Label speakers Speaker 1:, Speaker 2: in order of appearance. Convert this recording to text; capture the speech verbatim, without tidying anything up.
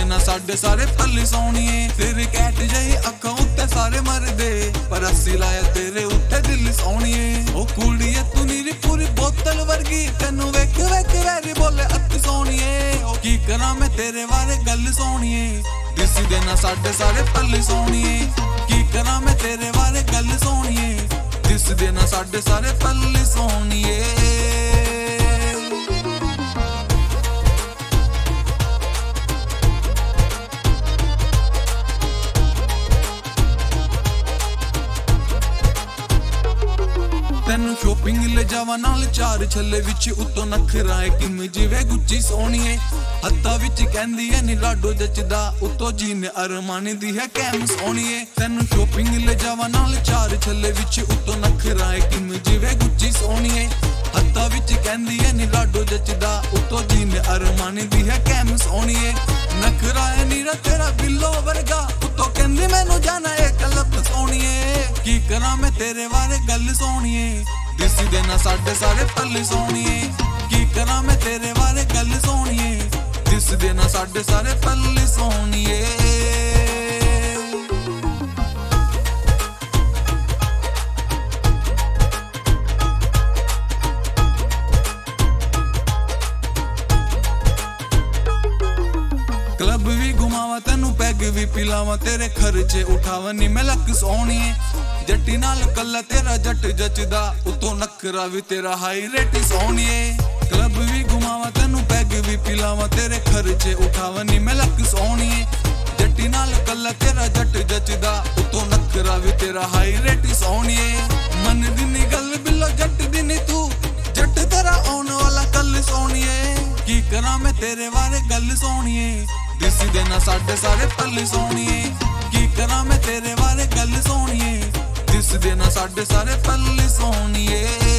Speaker 1: ना साडे सारे पल्ली सोनिए। तेरे कैट जही अखां उत्ते सारे मरदे, पर अस्सी लाया तेरे उत्ते दिल सोनिए। ओ कुड़िए तू नीरी पूरी बोतल वर्गी, तेनू वेख वेख वैरी बोले अति सोनिए। ओ की करा मैं तेरे बारे गल सोनिए, दिसी दे ना साडे सारे पल्ली सोनिए। की करा मैं तेरे बारे गल सोनिए, दिस दे ना साडे सारे पल्ली सोनिए। ਤੈਨੂੰ ਸ਼ੋਪਿੰਗ ਲੈ ਜਾਵਾਂ ਨਾਲ ਚਾਰ ਛੱਲੇ ਵਿੱਚ, ਉੱਤੋਂ ਨਖਰਾ ਏ ਕਿਮ ਜਿਵੇਂ ਗੁੱਚੀ ਸੋਹਣੀਏ। ਹੱਥਾਂ ਵਿੱਚ ਕਹਿੰਦੀ ਐ ਨੀ ਲਾਡੋ ਜੱਚਦਾ, ਉੱਤੋਂ ਜੀਨ ਅਰਮਾਨੀ ਦੀ ਹੈ ਕੈਮ ਸੋਹਣੀਏ। ਤੈਨੂੰ ਸ਼ੋਪਿੰਗ ਲੈ ਜਾਵਾਂ ਨਾਲ ਚਾਰ ਛੱਲੇ ਵਿੱਚ, ਉੱਤੋਂ ਨਖਰਾ ਏ ਕਿਮ ਜਿਵੇਂ ਗੁੱਚੀ ਸੋਹਣੀਏ। ਹੱਥਾਂ ਵਿੱਚ ਕਹਿੰਦੀ ਐ ਨੀ ਲਾਡੋ ਜੱਚਦਾ, ਉੱਤੋਂ ਜੀਨ ਅਰਮਾਨੀ ਦੀ ਹੈ ਕੈਮ ਸੋਹਣੀਏ। ਨਖਰਾ ਏ ਨੀਰਾ ਤੇਰਾ ਬਿੱਲੋ ਵਰਗਾ, ਉੱਤੋਂ ਕਹਿੰਦੀ ਮੈਨੂੰ ਜਾਣਾ ਏ ਕਲਬ ਸੋਹਣੀਏ। ਕੀ ਕਰਾਂ ਮੈਂ ਤੇਰੇ ਬਾਰੇ ਗੱਲ ਸੋਹਣੀਏ, ਦਿਸੀ ਦੇ ਨਾ ਸਾਡੇ ਸਾਰੇ ਪੱਲੇ ਸੋਹਣੀਏ। ਕੀ ਕਰਾਂ ਮੈਂ ਤੇਰੇ ਬਾਰੇ ਗੱਲ ਸੋਹਣੀਏ, ਦਿਸ ਦੇ ਨਾ ਸਾਡੇ ਸਾਰੇ ਪੱਲੇ ਸੋਹਣੀਏ। क्लब भी घुमावा तेनू पैग भी पिलावा, तेरे खर्चे उठावा नी मैं लक सोहणीए। जट्टी नाल कल्ला तेरा जट जचदा, उतों नखरा भी तेरा हाई रेट सोहणीए। क्लब भी घुमावा तेनू पैग भी पिलावा, तेरे खर्चे उठावा नी मैं लक सोहणीए। जट्टी नाल कल्ला तेरा जट जचदा, उतों नखरा भी तेरा हाई रेट सोहणीए। मन दी नी गल बिल्लो जट दी नी तू, जट तेरा आउण वाला कल सोहणीए। की करा मैं तेरे बारे गल सोहणीए, दिसी दे ना साडे सारे पल्ले सोहणीए। की करा मैं तेरे बारे गल सोहणीए, दिस दे ना साडे सारे पल्ले सोहणीए।